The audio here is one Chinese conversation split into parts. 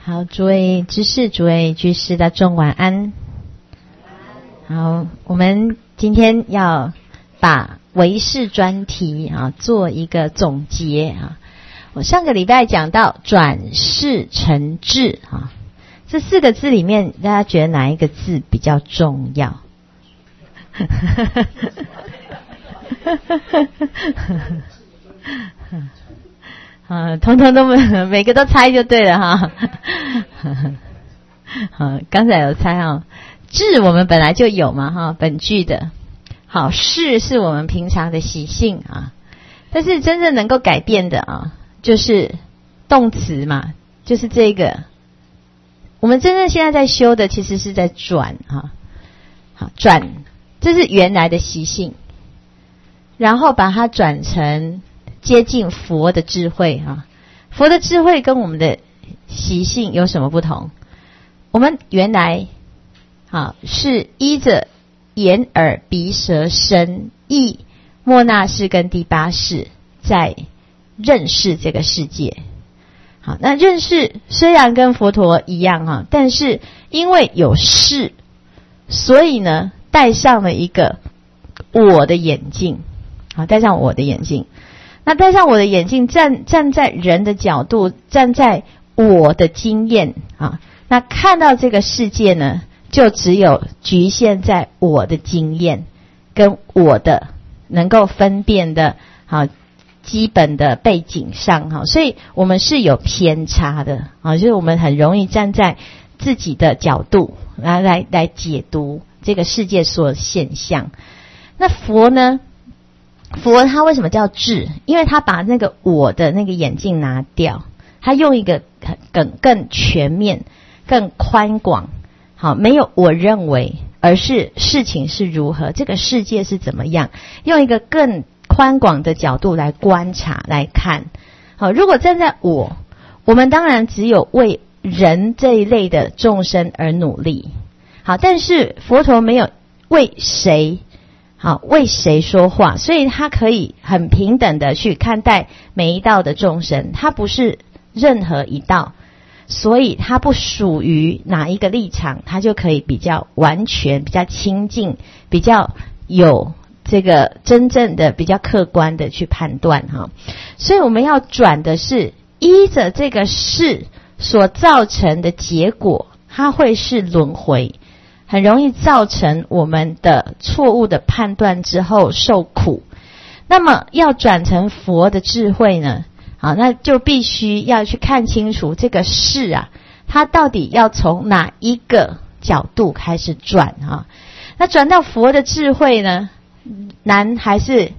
好，诸位知识、诸位居士大众晚安。好，我们今天要把唯识专题做一个总结我上个礼拜讲到转识成智这4个字里面，大家觉得哪一个字比较重要？通通都每个都猜就对了刚才有猜智我们本来就有嘛本具的。好，识是我们平常的习性但是真正能够改变的就是动词嘛，就是这个。我们真正现在在修的其实是在转好，转这是原来的习性，然后把它转成接近佛的智慧佛的智慧跟我们的习性有什么不同？我们原来是依着眼耳鼻舌身意末那识跟第8识在认识这个世界。好，那认识虽然跟佛陀一样但是因为有识，所以呢戴上了一个我的眼镜。好，戴上我的眼镜。那戴上我的眼镜，站在人的角度，站在我的经验那看到这个世界呢，就只有局限在我的经验跟我的能够分辨的基本的背景上所以我们是有偏差的就是我们很容易站在自己的角度来解读这个世界所有现象。那佛呢？佛他为什么叫智？因为他把那个我的那个眼镜拿掉，他用一个更全面、更宽广，没有我认为，而是事情是如何，这个世界是怎么样，用一个更宽广的角度来观察来看。好，如果站在我们当然只有为人这一类的众生而努力。好，但是佛陀没有为谁说话，所以他可以很平等的去看待每一道的众生，他不是任何一道，所以他不属于哪一个立场，他就可以比较完全、比较亲近、比较有这个真正的比较客观的去判断所以我们要转的是依着这个识所造成的结果，它会是轮回，很容易造成我们的错误的判断之后受苦。那么要转成佛的智慧呢？那就必须要去看清楚这个识它到底要从哪一个角度开始转那转到佛的智慧呢？难还是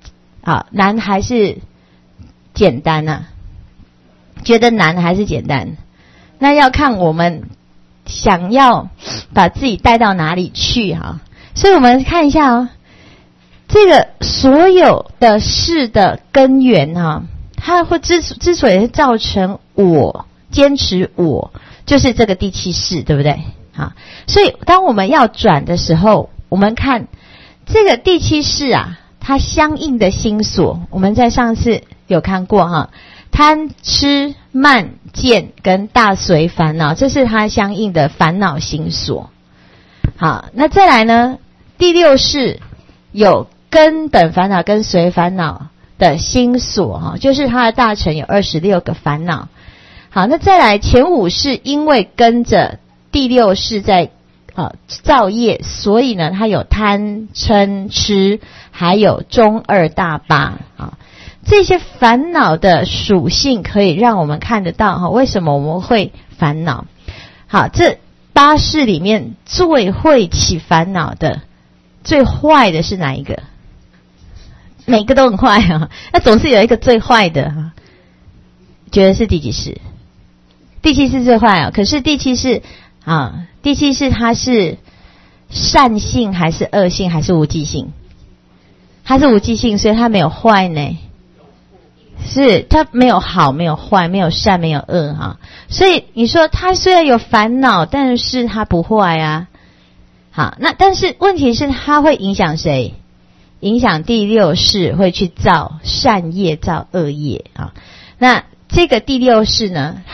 简单觉得难还是简单？那要看我们想要把自己带到哪里去所以我们看一下这个所有的事的根源它会之所以造成我坚持我，就是这个第7识，对不对？所以当我们要转的时候，我们看这个第7识它相应的心所，我们在上次有看过贪痴慢见跟大随烦恼，这是它相应的烦恼心所。好，那再来呢，第6识有根本烦恼跟随烦恼的心所就是它的大乘有26个烦恼。好，那再来前5识因为跟着第6识在造业，所以呢它有贪嗔痴还有中2大八这些烦恼的属性可以让我们看得到为什么我们会烦恼。好，这8识里面最会起烦恼的最坏的是哪一个？每个都很坏那总是有一个最坏的觉得是第几识？第7识最坏可是第7识第7识它是善性还是恶性还是无记性？它是无记性，所以它没有坏呢。是它没有好没有坏没有善没有恶所以你说它虽然有烦恼，但是它不坏好，那但是问题是它会影响谁？影响第6识会去造善业造恶业那这个第6识呢，它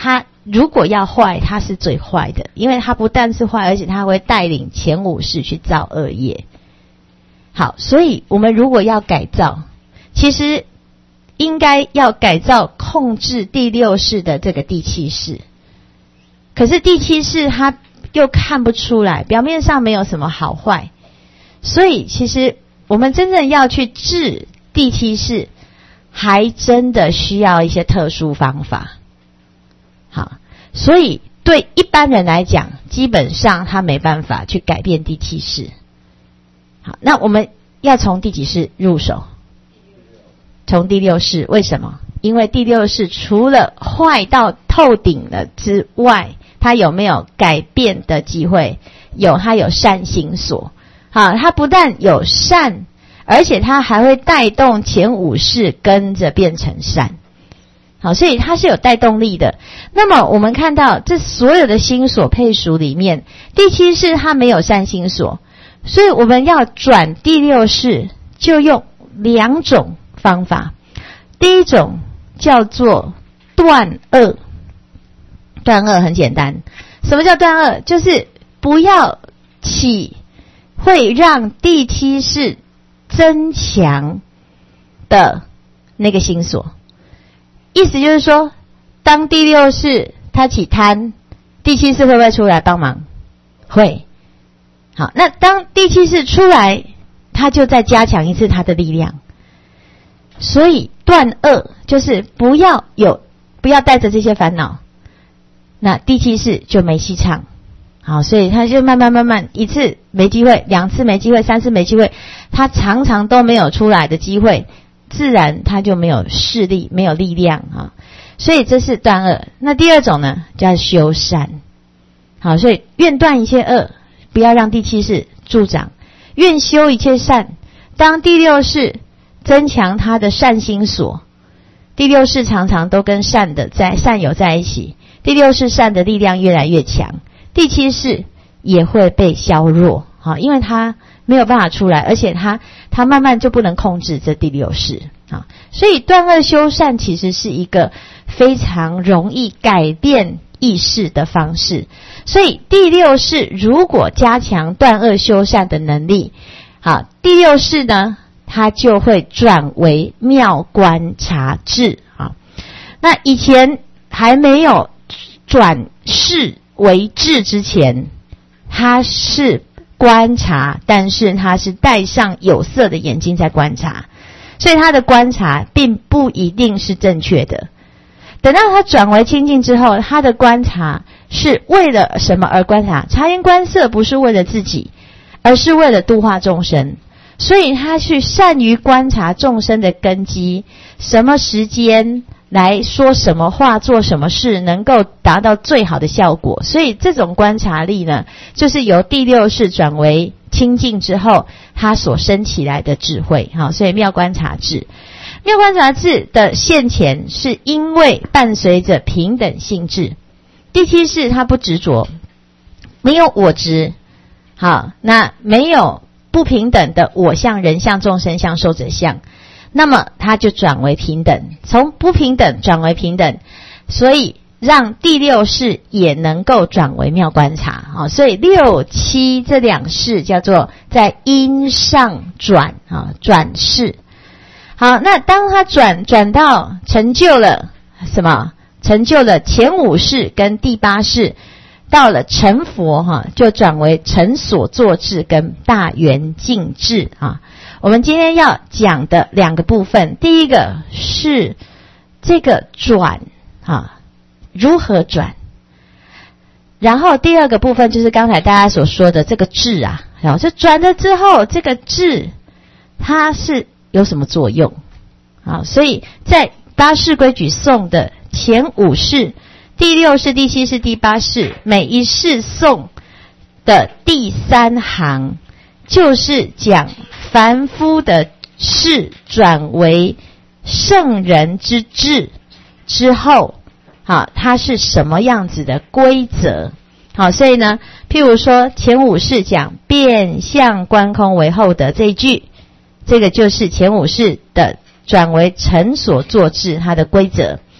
如果要坏，他是最坏的，因为他不但是坏，而且他会带领前五世去造恶业。好，所以我们如果要改造，其实应该要改造控制第六世的这个第七世。可是第七世他又看不出来，表面上没有什么好坏，所以其实我们真正要去治第七世，还真的需要一些特殊方法。好，所以对一般人来讲，基本上他没办法去改变第七世。好，那我们要从第几世入手？从第六世。为什么？因为第六世除了坏到透顶了之外，它有没有改变的机会？有，它有善心所。好，它不但有善，而且它还会带动前五世跟着变成善。好，所以它是有带动力的。那么我们看到这所有的心所配属里面，第七世它没有善心所，所以我们要转第六世，就用两种方法。第一种叫做断恶。断恶很简单，什么叫断恶？就是不要起会让第七世增强的那个心所。意思就是说，当第六世他起贪，第七世会不会出来帮忙？会。好，那当第七世出来，他就再加强一次他的力量。所以断恶就是不要带着这些烦恼，那第七世就没戏唱。好，所以他就慢慢一次没机会，两次没机会，三次没机会，他常常都没有出来的机会，自然他就没有势力，没有力量啊。所以这是断恶。那第二种呢，叫修善。好，所以愿断一切恶，不要让第七世助长；愿修一切善。当第六世增强他的善心所，第六世常常都跟善友在一起，第六世善的力量越来越强，第七世也会被削弱。好，因为他没有办法出来，而且他慢慢就不能控制这第六世啊。所以断恶修善其实是一个非常容易改变意识的方式。所以第六世如果加强断恶修善的能力，好，第六世呢，它就会转为妙观察智啊。那以前还没有转世为智之前，它是观察，但是它是戴上有色的眼睛在观察，所以它的观察并不一定是正确的。等到它转为清净之后，它的观察是为了什么而观察？察言观色不是为了自己，而是为了度化众生。所以他去善于观察众生的根基，什么时间来说什么话，做什么事能够达到最好的效果。所以这种观察力呢，就是由第六世转为清净之后他所生起来的智慧。好，所以妙观察智。妙观察智的现前是因为伴随着平等性智。第七世他不执着，没有我执。好，那没有不平等的我相、人相、众生相、寿者相，那么它就转为平等，从不平等转为平等，所以让第六世也能够转为妙观察。所以六七这两世叫做在因上转转世。好，那当他转到成就了什么？成就了前五世跟第八世，到了成佛就转为成所作智跟大圆净智啊。我们今天要讲的两个部分，第一个是这个转如何转，然后第二个部分就是刚才大家所说的这个智就转了之后，这个智它是有什么作用？所以在八世规矩颂的前五世，第六世、第七世、第八世，每一世颂的第三行就是讲凡夫的智转为圣人之智之后，它是什么样子的规则？好，所以呢，譬如说前五世讲变相观空为后得这一句，这个就是前五世的转为成所作智它的规则。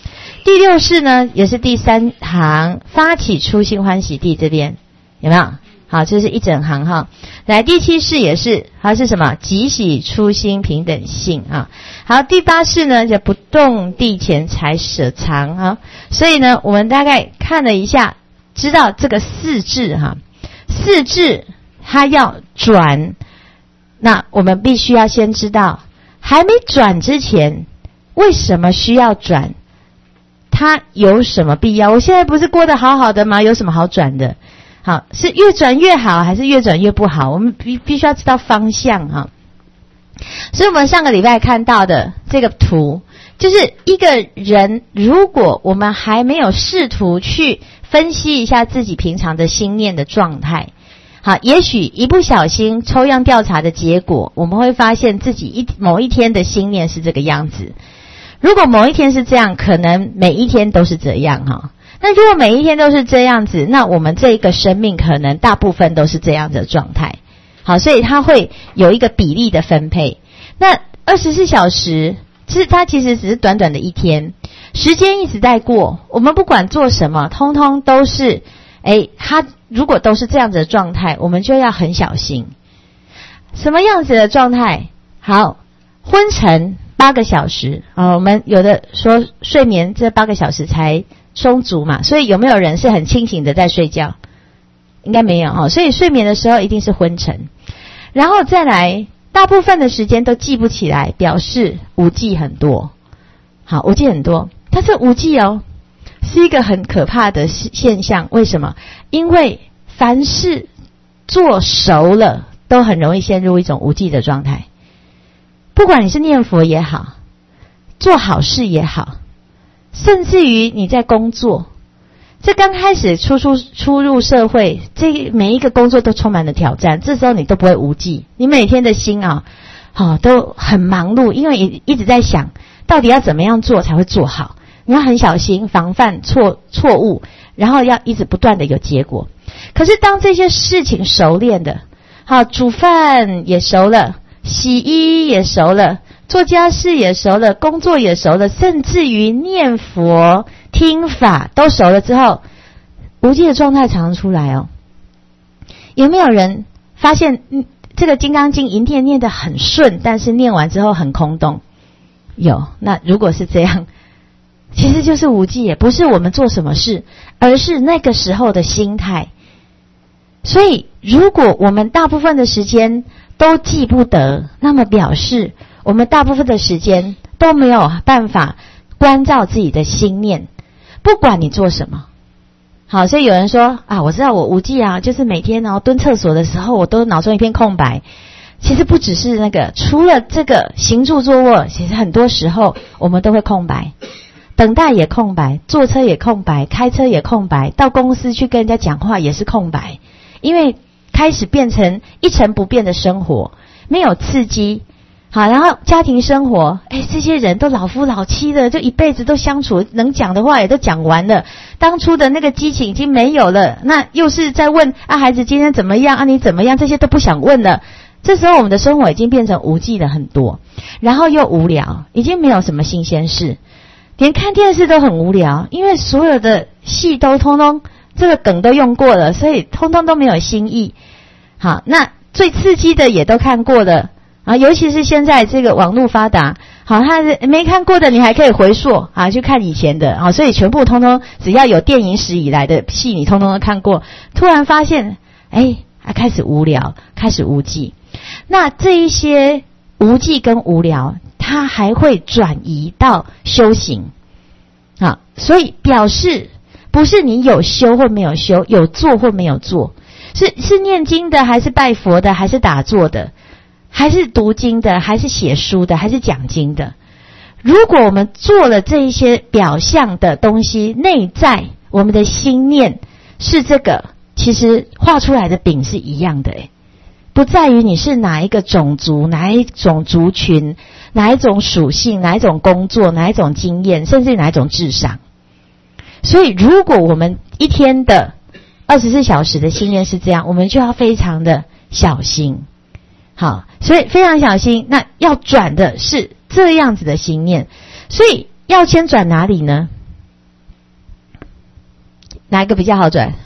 第六世呢，也是第3行，发起初心欢喜地这边有没有？好，这是一整行哈。来，第7世也是，它是什么？即喜初心平等性啊。好，第8世呢，叫不动地钱财舍藏啊。所以呢，我们大概看了一下，知道这个4智哈，4智它要转，那我们必须要先知道，还没转之前，为什么需要转？它有什么必要？我现在不是过得好好的吗？有什么好转的？好，是越转越好还是越转越不好？我们必须要知道方向啊。所以我们上个礼拜看到的这个图，就是一个人，如果我们还没有试图去分析一下自己平常的心念的状态，好，也许一不小心抽样调查的结果，我们会发现自己某一天的心念是这个样子。如果某一天是这样，可能每一天都是这样哈。那如果每一天都是这样子，那我们这一个生命可能大部分都是这样的状态。好，所以它会有一个比例的分配。那24小时，它其实只是短短的一天，时间一直在过，我们不管做什么，通通都是，它如果都是这样子的状态，我们就要很小心。什么样子的状态？好，昏沉8个小时我们有的说睡眠这8个小时才充足嘛，所以有没有人是很清醒的在睡觉？应该没有所以睡眠的时候一定是昏沉。然后再来，大部分的时间都记不起来，表示无记很多。好，无记很多，它是无记是一个很可怕的现象。为什么？因为凡事做熟了，都很容易陷入一种无记的状态。不管你是念佛也好，做好事也好，甚至于你在工作，这刚开始初入社会，这每一个工作都充满了挑战，这时候你都不会无记，你每天的心都很忙碌，因为一直在想到底要怎么样做才会做好，你要很小心防范错误，然后要一直不断的有结果。可是当这些事情熟练的，好，煮饭也熟了，洗衣也熟了，做家事也熟了，工作也熟了，甚至于念佛听法都熟了之后，无记的状态常常出来有没有人发现这个《金刚经》一念得很顺，但是念完之后很空洞？有。那如果是这样，其实就是无记，也不是我们做什么事，而是那个时候的心态。所以如果我们大部分的时间都记不得，那么表示我们大部分的时间都没有办法关照自己的心念，不管你做什么。好，所以有人说我知道我无记就是每天蹲厕所的时候，我都脑中一片空白。其实不只是那个，除了这个行住坐卧，其实很多时候我们都会空白，等待也空白，坐车也空白，开车也空白，到公司去跟人家讲话也是空白。因为开始变成一成不变的生活，没有刺激。好，然后家庭生活，这些人都老夫老妻的，就一辈子都相处，能讲的话也都讲完了，当初的那个激情已经没有了，那又是在问孩子今天怎么样你怎么样，这些都不想问了。这时候我们的生活已经变成无记了很多，然后又无聊，已经没有什么新鲜事，连看电视都很无聊，因为所有的戏都通通这个梗都用过了，所以通通都没有新意。好，那最刺激的也都看过了尤其是现在这个网络发达，好，他没看过的你还可以回溯去看以前的所以全部通通只要有电影史以来的戏你通通都看过。突然发现开始无聊，开始无记。那这一些无记跟无聊，它还会转移到修行所以表示不是你有修或没有修，有做或没有做，是念经的，还是拜佛的，还是打坐的，还是读经的，还是写书的，还是讲经的。如果我们做了这一些表象的东西，内在我们的心念是这个，其实画出来的饼是一样的不在于你是哪一个种族，哪一种族群，哪一种属性，哪一种工作，哪一种经验，甚至哪一种智商。所以如果我们一天的24小时的心念是这样，我们就要非常的小心。好，所以非常小心。那要转的是这样子的心念，所以要先转哪里呢？ 哪一个比较好转？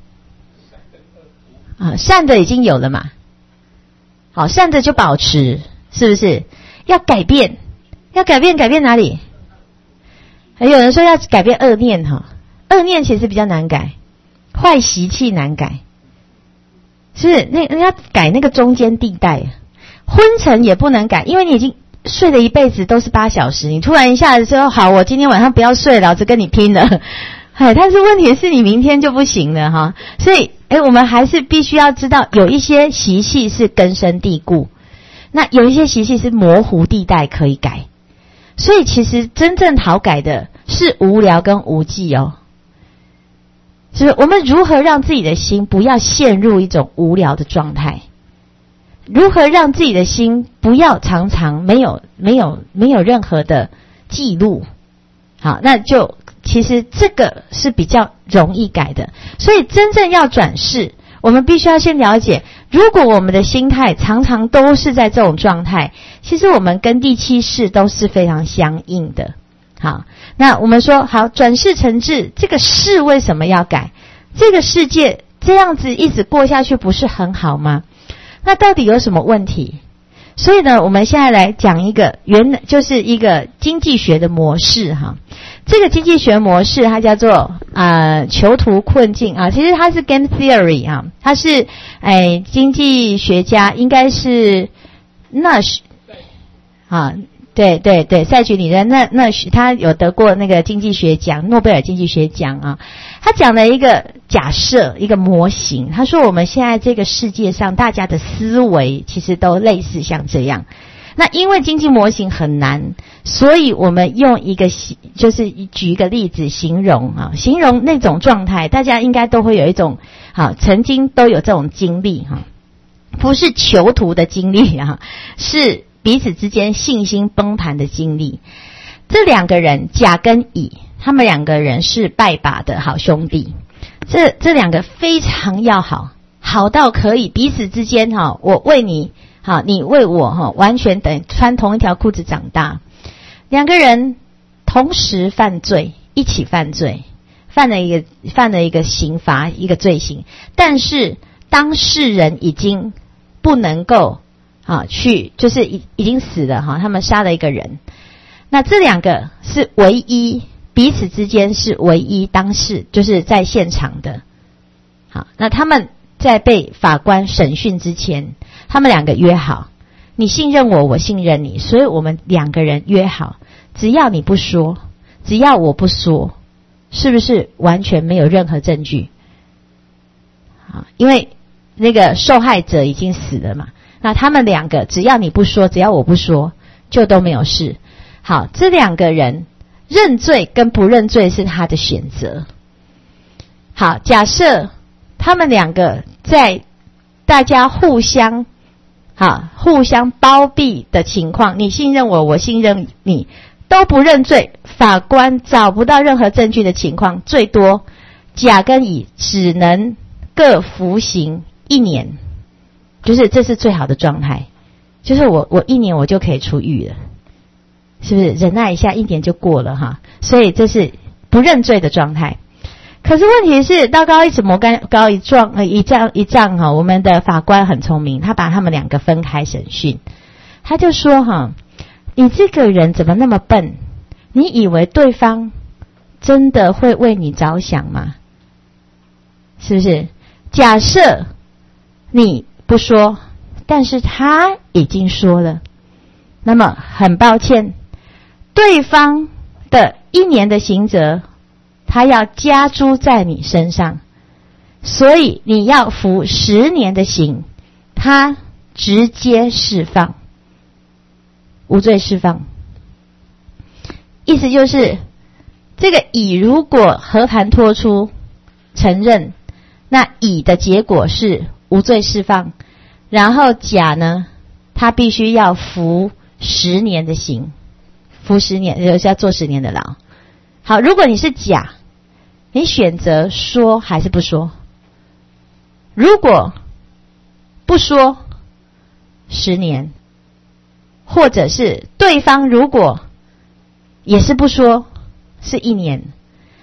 善的已经有了嘛，好，善的就保持，是不是？要改变哪里？还有人说要改变恶念哈，恶念其实比较难改，坏习气难改，是那人家改那个中间地带，昏沉也不能改，因为你已经睡了一辈子都是8小时，你突然一下子说好，我今天晚上不要睡，老子跟你拼了。但是问题是你明天就不行了哈，所以我们还是必须要知道，有一些习气是根深蒂固，那有一些习气是模糊地带可以改，所以其实真正好改的是无聊跟无记哦。就是我们如何让自己的心不要陷入一种无聊的状态，如何让自己的心不要常常没有任何的记录，好，那就其实这个是比较容易改的。所以真正要转世，我们必须要先了解，如果我们的心态常常都是在这种状态，其实我们跟第七世都是非常相应的。好，那我们说好，转世成智，这个世为什么要改？这个世界这样子一直过下去不是很好吗？那到底有什么问题？所以呢，我们现在来讲一个就是一个经济学的模式哈。这个经济学模式它叫做囚徒困境啊，其实它是 game theory 啊，它是经济学家应该是 Nash 啊，对，赛局理论Nash他有得过那个经济学奖，诺贝尔经济学奖啊。他讲了一个假设，一个模型，他说我们现在这个世界上大家的思维其实都类似像这样。那因为经济模型很难，所以我们用一个就是举一个例子形容那种状态，大家应该都会有一种曾经都有这种经历不是囚徒的经历是彼此之间信心崩盘的经历。这两个人甲跟乙，他们两个人是拜把的好兄弟，这两个非常要好到可以彼此之间我为你你为我完全等穿同一条裤子长大。两个人同时犯罪，一起犯罪，犯了一个刑罚，一个罪行，但是当事人已经不能够就是已经死了他们杀了一个人。那这两个是唯一彼此之间是唯一当事就是在现场的。好，那他们在被法官审讯之前，他们两个约好，你信任我，我信任你，所以我们两个人约好，只要你不说，只要我不说，是不是完全没有任何证据？因为那个受害者已经死了嘛，那他们两个只要你不说，只要我不说，就都没有事。好，这两个人认罪跟不认罪是他的选择。好，假设他们两个在大家互相包庇的情况，你信任我，我信任你，都不认罪，法官找不到任何证据的情况，最多甲跟乙只能各服刑1年，就是这是最好的状态，就是我1年我就可以出狱了，是不是？忍耐一下1年就过了所以这是不认罪的状态。可是问题是道高一尺魔高一丈我们的法官很聪明，他把他们两个分开审讯。他就说你这个人怎么那么笨？你以为对方真的会为你着想吗？是不是？假设你不说，但是他已经说了，那么很抱歉，对方的1年的刑责他要加诸在你身上，所以你要服10年的刑，他直接释放，无罪释放。意思就是这个乙如果和盘托出承认，那乙的结果是无罪释放，然后甲呢，他必须要服10年的刑，服10年就是要坐10年的牢。好，如果你是甲，你选择说还是不说？如果不说10年，或者是对方如果也是不说是1年，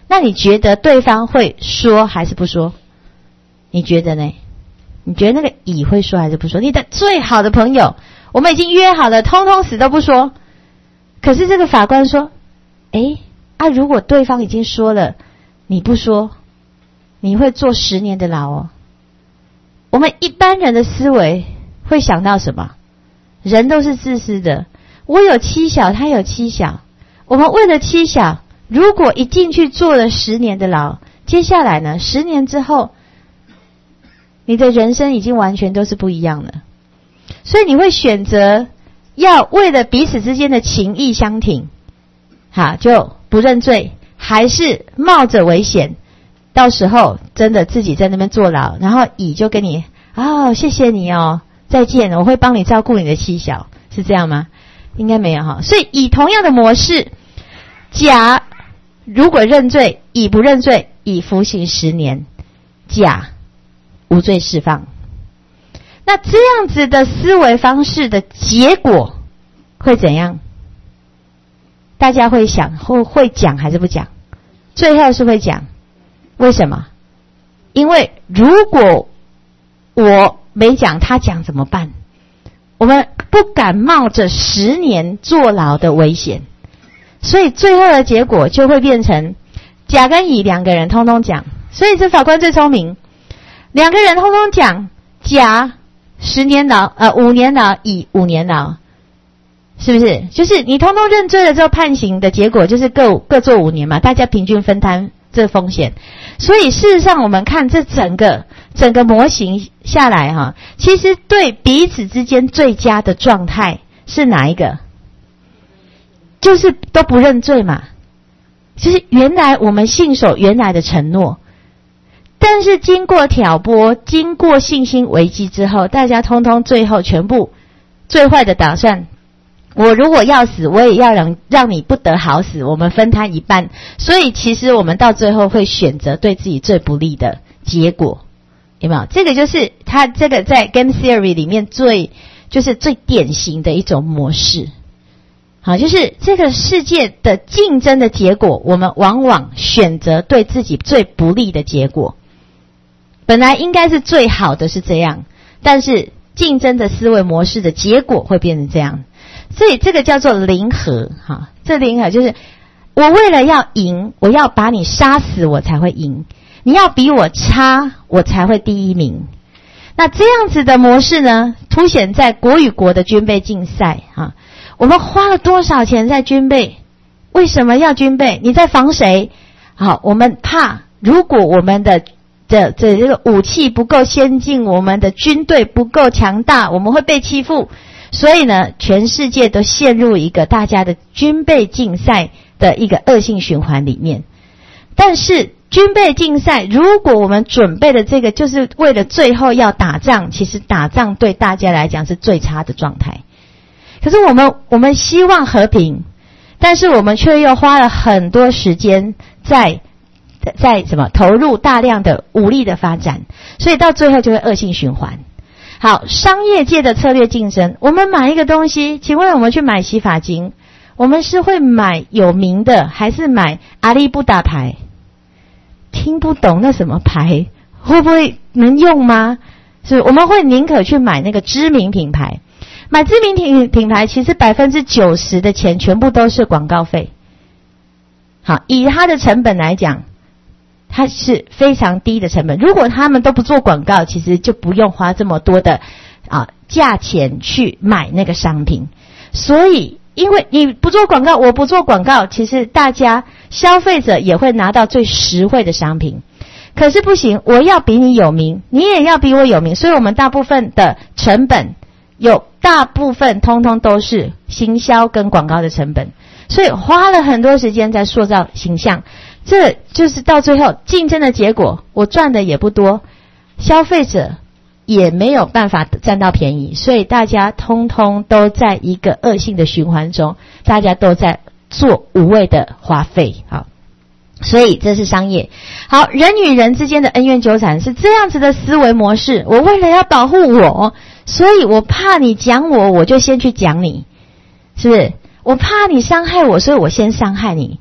那你觉得对方会说还是不说？你觉得呢？你觉得那个乙会说还是不说？你的最好的朋友，我们已经约好了，通通死都不说。可是这个法官说，如果对方已经说了，你不说，你会坐10年的牢哦。我们一般人的思维会想到什么？人都是自私的，我有妻小，他有妻小，我们为了妻小，如果一进去坐了10年的牢，接下来呢，10年之后，你的人生已经完全都是不一样了。所以你会选择要为了彼此之间的情谊相挺，就不认罪，还是冒着危险，到时候真的自己在那边坐牢，然后乙就跟你谢谢你哦，再见，我会帮你照顾你的妻小，是这样吗？应该没有哈。所以以同样的模式，甲如果认罪，乙不认罪，乙服刑10年，甲无罪释放。那这样子的思维方式的结果会怎样？大家会想会讲还是不讲？最后是会讲。为什么？因为如果我没讲，他讲怎么办？我们不敢冒着10年坐牢的危险，所以最后的结果就会变成甲跟乙2个人通通讲。所以这法官最聪明，2个人通通讲，甲10年牢，5年牢，乙5年牢，是不是？就是你通通认罪了之后，判刑的结果就是各坐5年嘛，大家平均分摊这风险。所以事实上我们看这整个模型下来其实对彼此之间最佳的状态是哪一个？就是都不认罪嘛。就是原来我们信守原来的承诺，但是经过挑拨，经过信心危机之后，大家通通最后全部最坏的打算，我如果要死，我也要让你不得好死，我们分摊一半。所以其实我们到最后会选择对自己最不利的结果，有没有？这个就是他这个在 Game Theory 里面最典型的一种模式。就是这个世界的竞争的结果，我们往往选择对自己最不利的结果。本来应该是最好的是这样，但是竞争的思维模式的结果会变成这样。所以这个叫做零和这零和就是我为了要赢，我要把你杀死我才会赢，你要比我差我才会第一名。那这样子的模式呢，凸显在国与国的军备竞赛我们花了多少钱在军备？为什么要军备？你在防谁？我们怕如果我们的这个武器不够先进，我们的军队不够强大，我们会被欺负。所以呢，全世界都陷入一个大家的军备竞赛的一个恶性循环里面。但是军备竞赛，如果我们准备的这个就是为了最后要打仗，其实打仗对大家来讲是最差的状态。可是我们希望和平，但是我们却又花了很多时间在投入大量的武力的发展，所以到最后就会恶性循环。好，商业界的策略竞争，我们买一个东西，请问我们去买洗发精，我们是会买有名的还是买阿里不达牌？听不懂那什么牌，会不会能用吗？是我们会宁可去买那个知名品牌。买知名品牌其实 90% 的钱全部都是广告费。好，以它的成本来讲，它是非常低的成本。如果他们都不做广告，其实就不用花这么多的价钱去买那个商品。所以因为你不做广告，我不做广告，其实大家消费者也会拿到最实惠的商品。可是不行，我要比你有名，你也要比我有名，所以我们大部分的成本有大部分通通都是行销跟广告的成本，所以花了很多时间在塑造形象。这就是到最后竞争的结果，我赚的也不多，消费者也没有办法占到便宜，所以大家通通都在一个恶性的循环中，大家都在做无谓的花费。好，所以这是商业。好，人与人之间的恩怨纠缠是这样子的思维模式。我为了要保护我，所以我怕你讲我，我就先去讲你，是不是？我怕你伤害我，所以我先伤害你。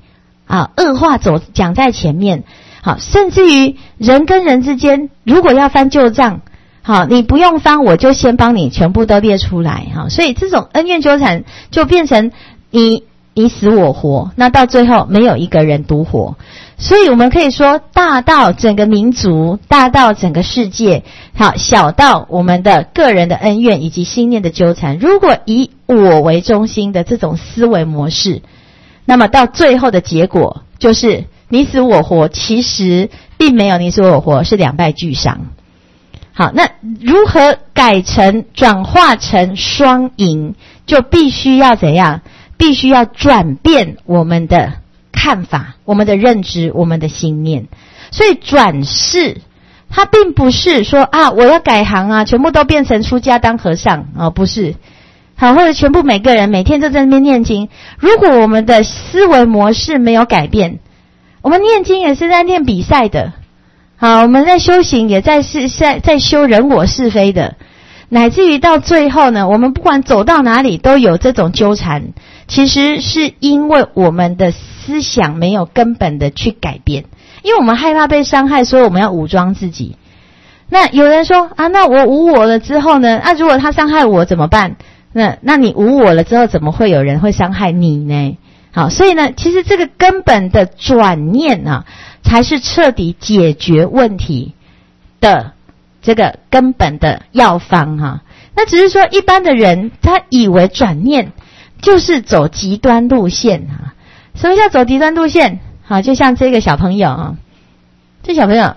恶话讲在前面，好，甚至于人跟人之间如果要翻旧账，好，你不用翻，我就先帮你全部都列出来，好，所以这种恩怨纠缠就变成你死我活，那到最后没有一个人独活。所以我们可以说，大到整个民族，大到整个世界，好，小到我们的个人的恩怨以及心念的纠缠，如果以我为中心的这种思维模式，那么到最后的结果就是你死我活，其实并没有你死我活，是两败俱伤。好，那如何转化成双赢，就必须要怎样？必须要转变我们的看法，我们的认知，我们的心念。所以转世它并不是说我要改行全部都变成出家当和尚不是。好，或者全部每个人每天都在那边念经。如果我们的思维模式没有改变，我们念经也是在念比赛的。好，我们在修行也在修人我是非的，乃至于到最后呢，我们不管走到哪里都有这种纠缠，其实是因为我们的思想没有根本的去改变，因为我们害怕被伤害，所以我们要武装自己。那有人说那我无我了之后呢？如果他伤害我怎么办？那你无我了之后，怎么会有人会伤害你呢？好，所以呢，其实这个根本的转念才是彻底解决问题的这个根本的药方那只是说一般的人他以为转念就是走极端路线什么叫走极端路线？好，就像这个小朋友这小朋友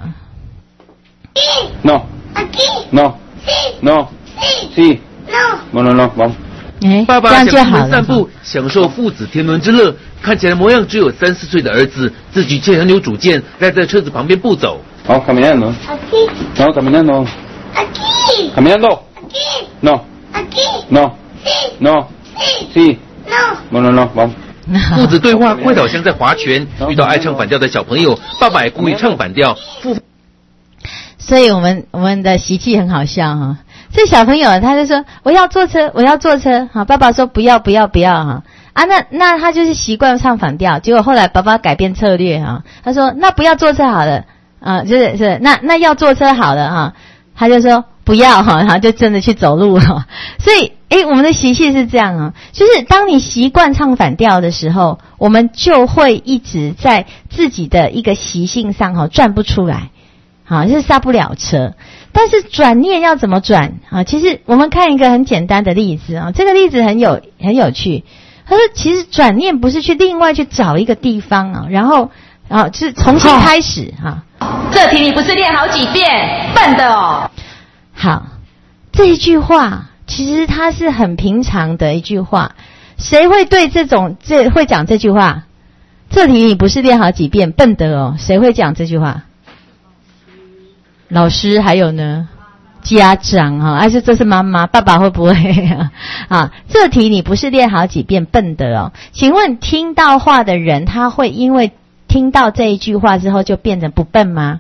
No No No Si No No No 王爸爸想出门散步，享受父子天伦之乐。看起来模样只有3、4岁的儿子，自己却很有主见，赖在车子旁边不走。 好 ，caminando. Aquí. No, caminando. Aquí. Caminando. Aquí. No. Aquí. No. Sí. No. Sí. Sí. No. No, no, no. 王父子对话快得好像在划拳，遇到爱唱反调的小朋友，爸爸也故意唱反调。 所以我们的习气很好笑这小朋友他就说我要坐车，我要坐车。好，爸爸说不要不要不要那他就是习惯唱反调，结果后来爸爸改变策略他说那不要坐车好了是那要坐车好了他就说不要然后就真的去走路了。所以我们的习气是这样就是当你习惯唱反调的时候，我们就会一直在自己的一个习性上转不出来，就是刹不了车。但是转念要怎么转其实我们看一个很简单的例子这个例子很有趣。他说其实转念不是去另外去找一个地方然后就是重新开始这题你不是练好几遍，笨的哦。 好，这一句话其实它是很平常的一句话，谁会对会讲这句话？这题你不是练好几遍，笨的哦，谁会讲这句话？老师，还有呢，家长还是这是妈妈，爸爸会不会这题你不是练好几遍，笨的哦。请问听到话的人，他会因为听到这一句话之后就变成不笨吗？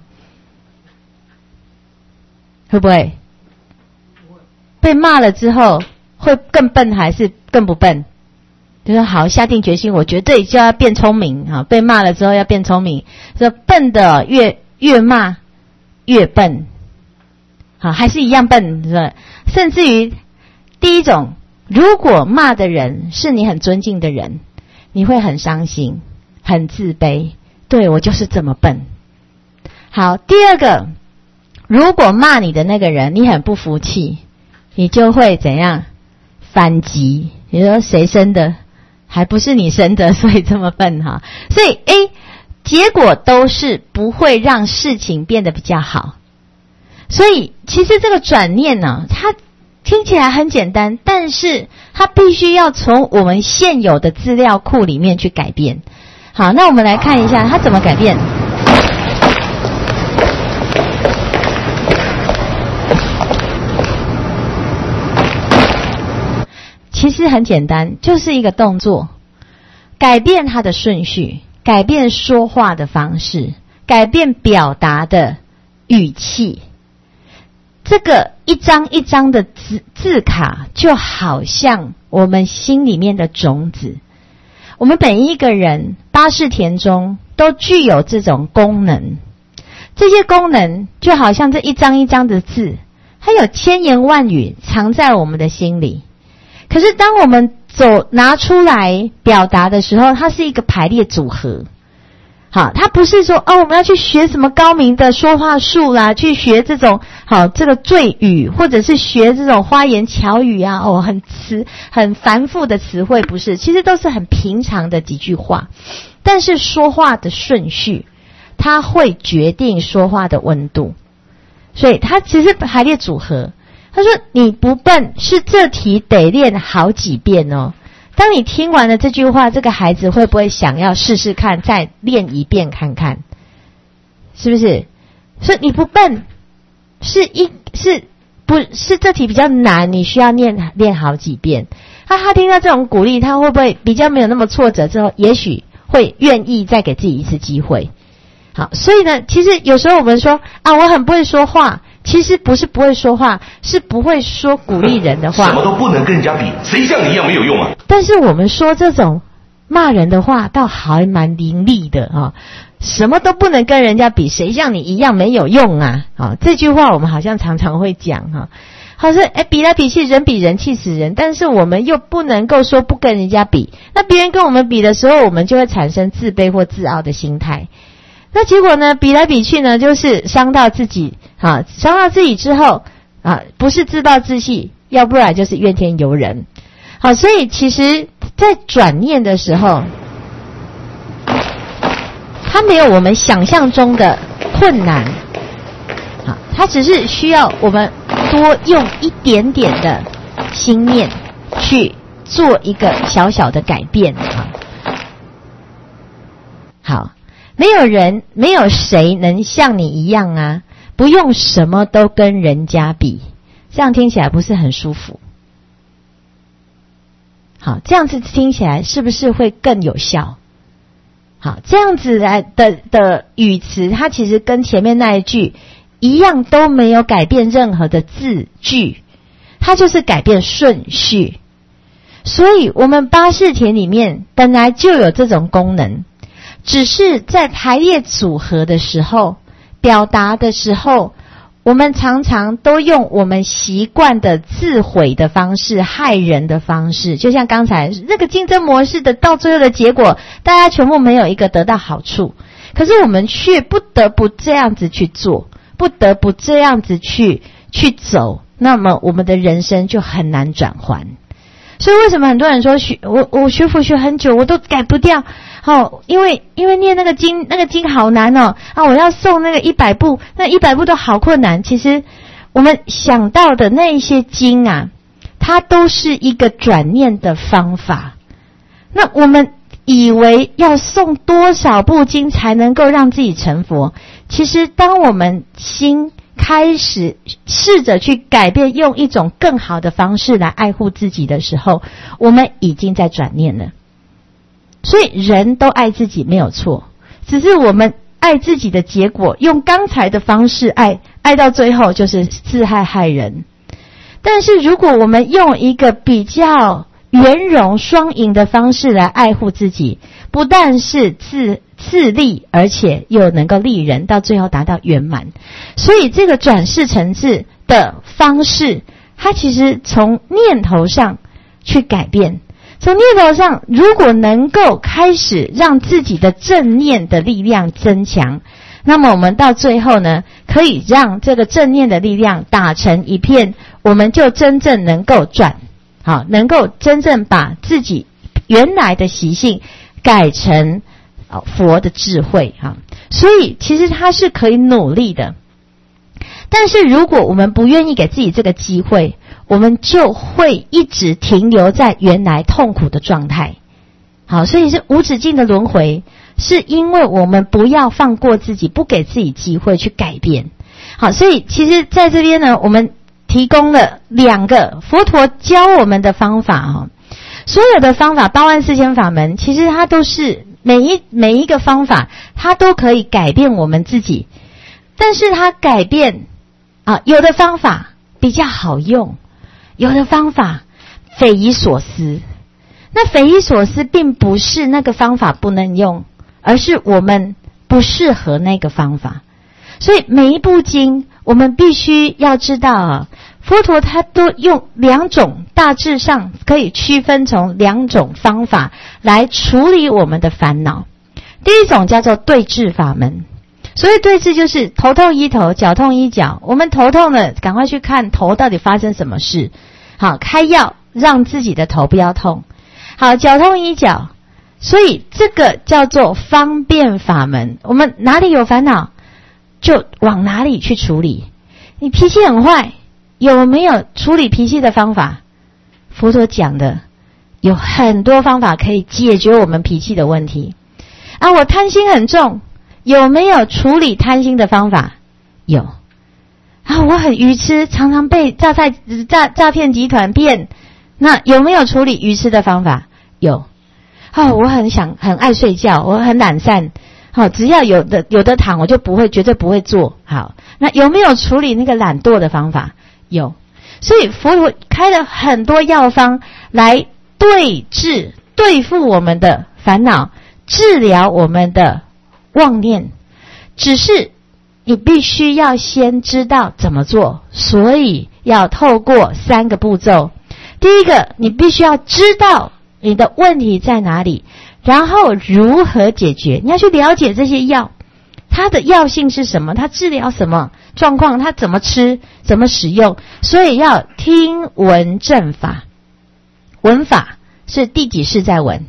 会不会？被骂了之后会更笨还是更不笨？就说好，下定决心，我绝对就要变聪明被骂了之后要变聪明。说笨的越骂越笨，还是一样笨，是吧？甚至于第一种，如果骂的人是你很尊敬的人，你会很伤心，很自卑，对，我就是这么笨。好，第二个，如果骂你的那个人你很不服气，你就会怎样？反击，你说谁生的？还不是你生的，所以这么笨所以结果都是不会让事情变得比较好。所以其实这个转念它听起来很简单，但是它必须要从我们现有的资料库里面去改变。好，那我们来看一下它怎么改变。其实很简单，就是一个动作，改变它的顺序，改变说话的方式，改变表达的语气。这个一张一张的字卡，就好像我们心里面的种子。我们每一个人八识田中都具有这种功能。这些功能就好像这一张一张的字，它有千言万语藏在我们的心里。可是当我们拿出来表达的时候，它是一个排列组合。好，它不是说我们要去学什么高明的说话术啦，去学这种这个赘语，或者是学这种花言巧语啊，很繁复的词汇，不是，其实都是很平常的几句话。但是说话的顺序，它会决定说话的温度，所以它其实排列组合。他说你不笨，是这题得练好几遍哦。当你听完了这句话，这个孩子会不会想要试试看，再练一遍看看？是不是？所以你不笨，是这题比较难，你需要练好几遍。他听到这种鼓励，他会不会比较没有那么挫折之后，也许会愿意再给自己一次机会？好，所以呢，其实有时候我们说我很不会说话，其实不是不会说话，是不会说鼓励人的话。 什么都不能跟人家比，谁像你一样没有用啊？ 但是我们说这种骂人的话，倒还蛮伶俐的什么都不能跟人家比，谁像你一样没有用啊？这句话我们好像常常会讲好像比来比去，人比人气死人，但是我们又不能够说不跟人家比。那别人跟我们比的时候，我们就会产生自卑或自傲的心态。那结果呢，比来比去呢，就是伤到自己伤到自己之后不是自暴自弃，要不然就是怨天尤人。好，所以其实在转念的时候，它没有我们想象中的困难。好，它只是需要我们多用一点点的心念去做一个小小的改变。好，没有谁能像你一样啊，不用什么都跟人家比，这样听起来不是很舒服？好，这样子听起来是不是会更有效？好，这样子来的语词，它其实跟前面那一句一样，都没有改变任何的字句，它就是改变顺序。所以我们八识田里面本来就有这种功能，只是在排列组合的时候，表达的时候，我们常常都用我们习惯的自毁的方式，害人的方式。就像刚才那个竞争模式的到最后的结果，大家全部没有一个得到好处，可是我们却不得不这样子去做，不得不这样子去走，那么我们的人生就很难转换。所以为什么很多人说我学佛学很久，我都改不掉？因为念那个经好难我要诵那个100部，那100部都好困难。其实我们想到的那一些经它都是一个转念的方法。那我们以为要诵多少部经才能够让自己成佛，其实当我们心开始试着去改变，用一种更好的方式来爱护自己的时候，我们已经在转念了。所以人都爱自己没有错，只是我们爱自己的结果，用刚才的方式爱到最后就是自害人。但是如果我们用一个比较圆融双赢的方式来爱护自己，不但是自利，而且又能够利人，到最后达到圆满。所以这个转世成智的方式，它其实从念头上去改变。从念头上，如果能够开始让自己的正念的力量增强，那么我们到最后呢，可以让这个正念的力量打成一片，我们就真正能够能够真正把自己原来的习性改成佛的智慧所以其实它是可以努力的。但是如果我们不愿意给自己这个机会，我们就会一直停留在原来痛苦的状态。好，所以是无止境的轮回，是因为我们不要放过自己，不给自己机会去改变。好，所以其实在这边呢，我们提供了2个佛陀教我们的方法所有的方法84000法门，其实它都是每一个方法，它都可以改变我们自己。但是它改变有的方法比较好用，有的方法匪夷所思。那匪夷所思并不是那个方法不能用， 而是我们不适合那个方法。所以每一部经我们必须要知道啊，佛陀他都用2种，大致上可以区分从2种方法来处理我们的烦恼。第一种叫做对治法门，所以对治就是头痛医头，脚痛医脚。我们头痛了，赶快去看头到底发生什么事，好，开药让自己的头不要痛。好，脚痛医脚，所以这个叫做方便法门。我们哪里有烦恼就往哪里去处理。你脾气很坏，有没有处理脾气的方法？佛陀讲的有很多方法可以解决我们脾气的问题啊。我贪心很重，有没有处理贪心的方法？有啊。我很愚痴，常常被诈骗集团骗，那有没有处理愚痴的方法？有啊。我很爱睡觉，我很懒散，好，只要有的躺我就绝对不会做。好，那有没有处理那个懒惰的方法？有。所以佛陀开了很多药方来对付我们的烦恼，治疗我们的妄念，只是你必须要先知道怎么做，所以要透过3个步骤。第一个，你必须要知道你的问题在哪里，然后如何解决。你要去了解这些药，它的药性是什么，它治疗什么状况，它怎么吃，怎么使用。所以要听闻正法。闻法是第几世在闻？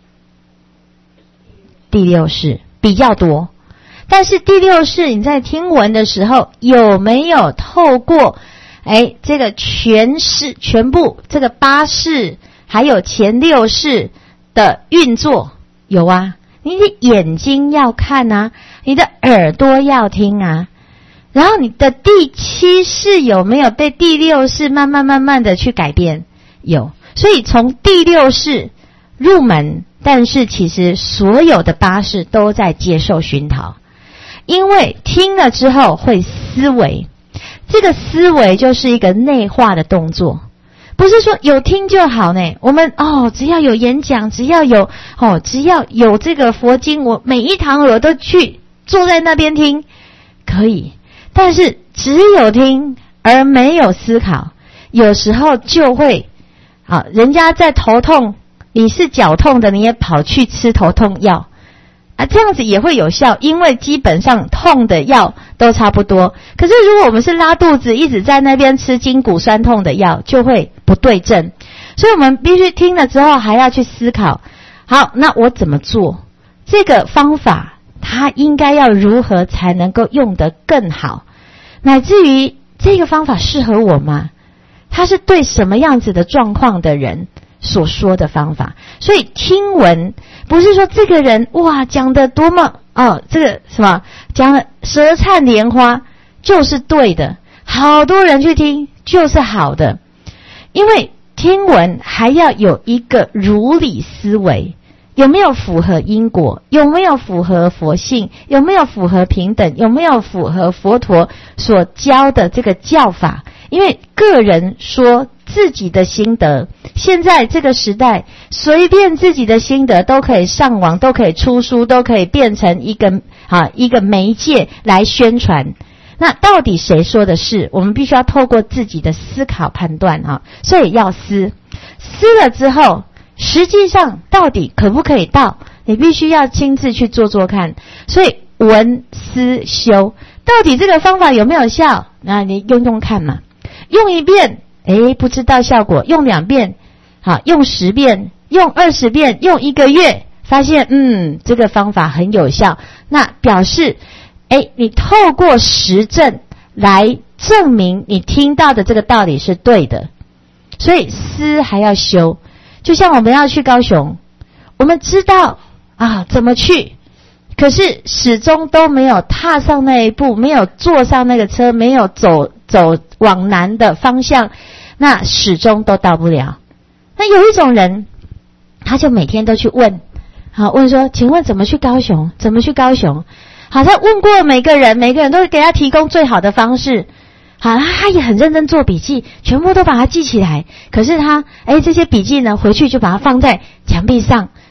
第6世比较多。但是第6世你在听闻的时候，有没有透过这个全部这个8世还有前6世的运作？有啊。你的眼睛要看啊，你的耳朵要听啊，然后你的第7世有没有被第6世慢慢的去改变？有。所以从第6世入门，但是其实所有的8世都在接受熏陶，因为听了之后会思维，这个思维就是一个内化的动作，不是说有听就好呢。我们只要有演讲，只要有这个佛经，我每一堂我都去坐在那边听，可以。但是只有听而没有思考，有时候就会人家在头痛，你是脚痛的，你也跑去吃头痛药啊，这样子也会有效，因为基本上痛的药都差不多。可是如果我们是拉肚子，一直在那边吃筋骨酸痛的药，就会不对症。所以我们必须听了之后还要去思考，好，那我怎么做？这个方法它应该要如何才能够用得更好，乃至于这个方法适合我吗？它是对什么样子的状况的人所说的方法。所以听闻不是说这个人哇讲得多么这个什么讲得舌灿莲花就是对的，好多人去听就是好的。因为听闻还要有一个如理思维，有没有符合因果，有没有符合佛性，有没有符合平等，有没有符合佛陀所教的这个教法。因为个人说自己的心得，现在这个时代随便自己的心得都可以上网，都可以出书，都可以变成一个媒介来宣传。那到底谁说的是？我们必须要透过自己的思考判断所以要思了之后，实际上到底可不可以到，你必须要亲自去做看。所以闻思修，到底这个方法有没有效？那你用看嘛。用1遍不知道效果，用2遍用10遍，用20遍，用1个月，发现这个方法很有效，那表示你透过实证来证明你听到的这个道理是对的。所以思还要修。就像我们要去高雄，我们知道怎么去，可是始终都没有踏上那一步，没有坐上那个车，没有走往南的方向，那始终都到不了。那有一种人，他就每天都去问说请问怎么去高雄，怎么去高雄。他问过每个人都给他提供最好的方式。他也很认真做笔记，全部都把它记起来。可是他这些笔记呢，回去就把它放在墙壁上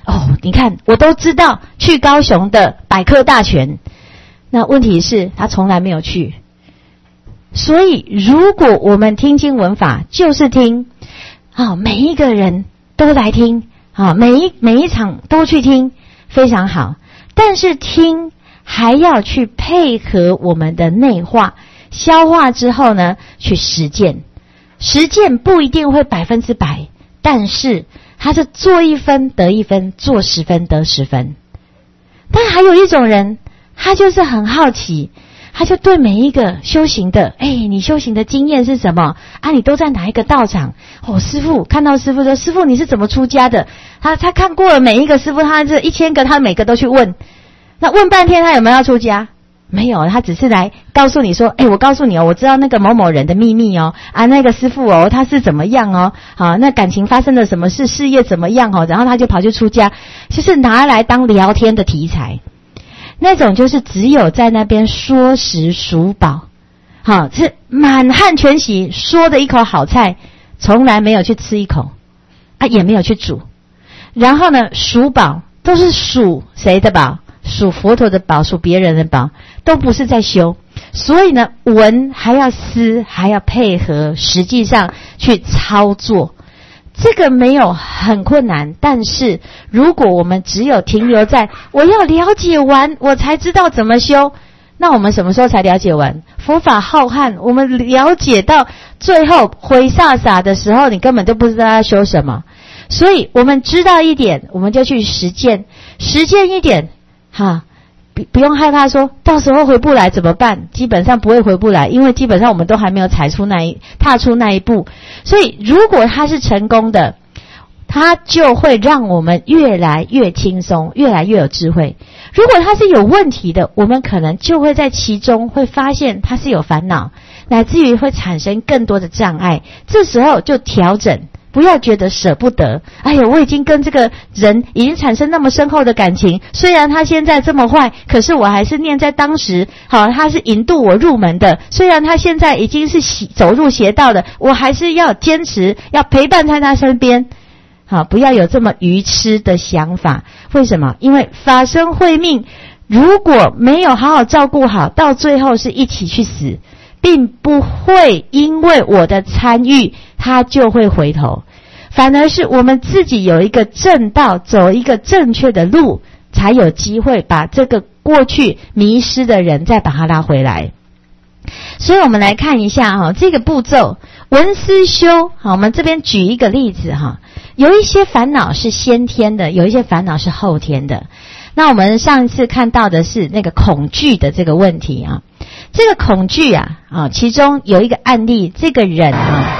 你看我都知道去高雄的百科大全，那问题是他从来没有去。所以如果我们听经闻法就是听，每一个人都来听，每一场都去听，非常好。但是听还要去配合我们的内化，消化之后呢，去实践。实践不一定会100%，但是它是做1分得1分，做10分得10分。但还有一种人，他就是很好奇，他就对每一个修行的，你修行的经验是什么啊？你都在哪一个道场？师父看到师父说，师父你是怎么出家的？他看过了每一个师父，他这1000个，他每个都去问。那问半天，他有没有要出家？没有，他只是来告诉你说，我告诉你我知道那个某某人的秘密那个师父他是怎么样那感情发生了什么事，事业怎么样然后他就跑去出家，就是拿来当聊天的题材。那种就是只有在那边说食数饱，是满汉全席，说的一口好菜，从来没有去吃一口也没有去煮。然后呢，数饱都是数谁的饱？数佛陀的宝，数别人的宝，都不是在修。所以呢，闻还要思，还要配合，实际上去操作。这个没有很困难，但是如果我们只有停留在我要了解完我才知道怎么修，那我们什么时候才了解完？佛法浩瀚，我们了解到最后灰飒飒的时候，你根本都不知道要修什么。所以我们知道一点，我们就去实践，实践一点不用害怕说到时候回不来怎么办？基本上不会回不来，因为基本上我们都还没有踏出那一步。所以如果他是成功的，他就会让我们越来越轻松，越来越有智慧。如果他是有问题的，我们可能就会在其中会发现他是有烦恼，乃至于会产生更多的障碍。这时候就调整，不要觉得舍不得。我已经跟这个人已经产生那么深厚的感情，虽然他现在这么坏，可是我还是念在当时他是引渡我入门的，虽然他现在已经是走入邪道的，我还是要坚持，要陪伴在他身边。不要有这么愚痴的想法。为什么？因为法身慧命如果没有好好照顾好，到最后是一起去死，并不会因为我的参与他就会回头，反而是我们自己有一个正道，走一个正确的路，才有机会把这个过去迷失的人再把他拉回来。所以我们来看一下这个步骤，闻思修。我们这边举一个例子有一些烦恼是先天的，有一些烦恼是后天的。那我们上一次看到的是那个恐惧的这个问题这个恐惧其中有一个案例，这个人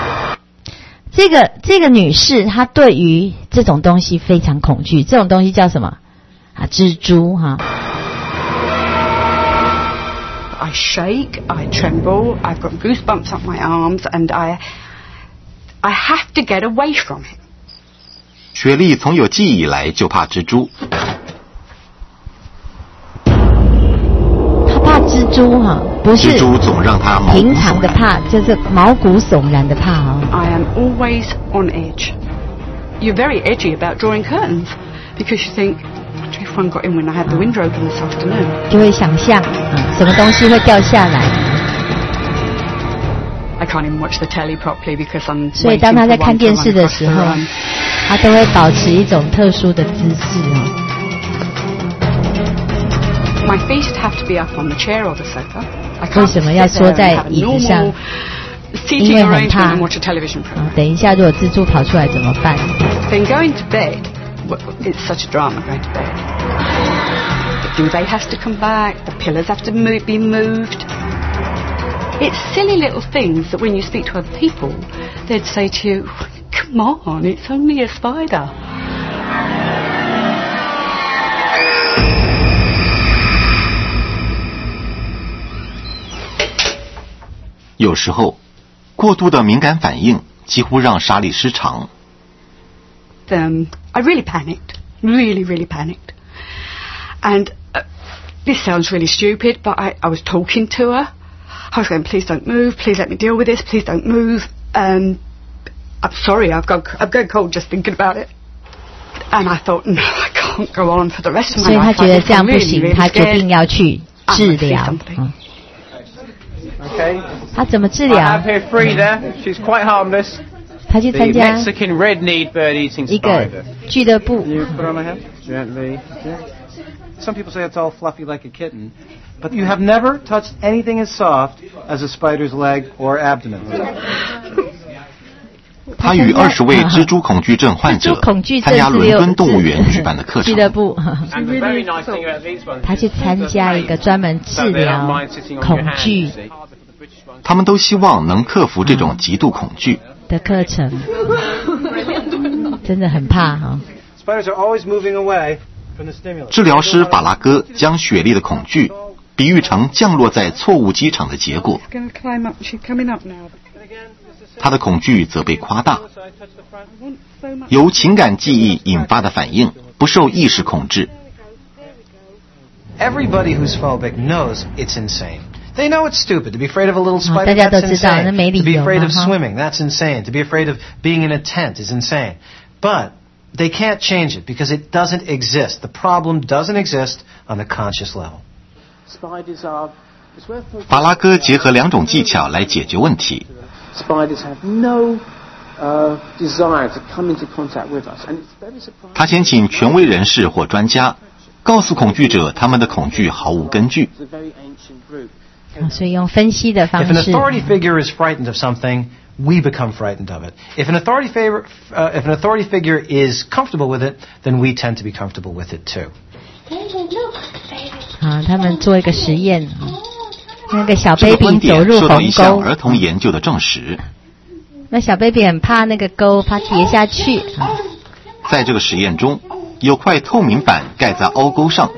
这个女士她对于这种东西非常恐惧，这种东西叫什么蜘蛛 I shake, I tremble, I've got goosebumps up my arms, and I have to get away from it. 雪莉从有记忆以来就怕蜘蛛。 她怕蜘蛛不是蜘蛛总让她毛骨悚然， 平常的怕，就是毛骨悚然的怕 I am always on edge. You're very edgy about drawing curtains because you think.If one got in when I had the window open this afternoon. 就会想象什么东西会掉下来。 I can't even watch the telly properly because I'm 所以当他在看电视的时候，他都会保持一种特殊的姿势 My feet have to be up on the chair or the sofa. 为什么要缩在椅子上？因为很怕。等一下如果蜘蛛跑出来怎么办？ Then going to bed.Well, it's such a drama going to bed. The duvet has to come back, the pillows have to be moved. It's silly little things that when you speak to other people, they'd say to you, come on, it's only a spider. 有时候，过度的敏感反应几乎让莎莉失常。 I really panicked, really panicked. And this sounds really stupid, but I was talking to her. I was going, please don't move, please let me deal with this, please don't move. And I'm sorry, I've gone cold just thinking about it. And I thought, no, I can't go on for the rest of 所 my 以他 life. 觉得 I'm 这样不 really, 行， really 他决定 scared. 要去治疗。 Okay. 他怎么治 I 疗 have？here Frida. She's quite harmless. 他去 The 参加 Mexican red-kneed bird-eating 一个 spider. 俱乐部。 You put on my head gently. Yeah. Some people say it's all fluffy like a kitten, but you have never touched anything as soft as a spider's leg or abdomen. 他与20位蜘蛛恐惧症患者参加伦敦动物园举办的课程。 And the very nice thing about these ones, 他去参加一个专门治疗恐惧他们都希望能克服这种极度恐惧的课程，真的很怕哈。 Spiders are always moving away from the stimulus. 治疗师法拉戈将雪莉的恐惧比喻成降落在错误机场的结果， She's going to climb up. She's coming up now. 他的恐惧则被夸大， I want so much. 由情感记忆引发的反应不受意识控制。 Everybody who's phobic knows it's insane. They know it's stupid. To be afraid of a little spider, 大家都 that's 知道，那 insane. 没理 To be 由 afraid 嘛 of 哈。 swimming, that's insane. To be afraid of being in a tent is insane. But they can't change it because it doesn't exist. The problem doesn't exist on the conscious level. Spiders are. 法拉戈结合2种技巧来解决问题。 Spiders have no desire to come into contact with us, and it's very surprising. 他先请权威人士或专家告诉恐惧者他们的恐惧毫无根据。 It's a very ancient group. 所以用分析的 If 方 an 式， authority figure is frightened of something, we become frightened of it. If an authority figure is comfortable with it, then we tend to be comfortable with it too. 他们做一个实验，那个小这个观 baby 走入点受到一鸿沟， 项儿童研究的证实。 那小 baby 很怕那个沟，怕跌下去。 在这个实验中，有块透明板盖在凹沟上。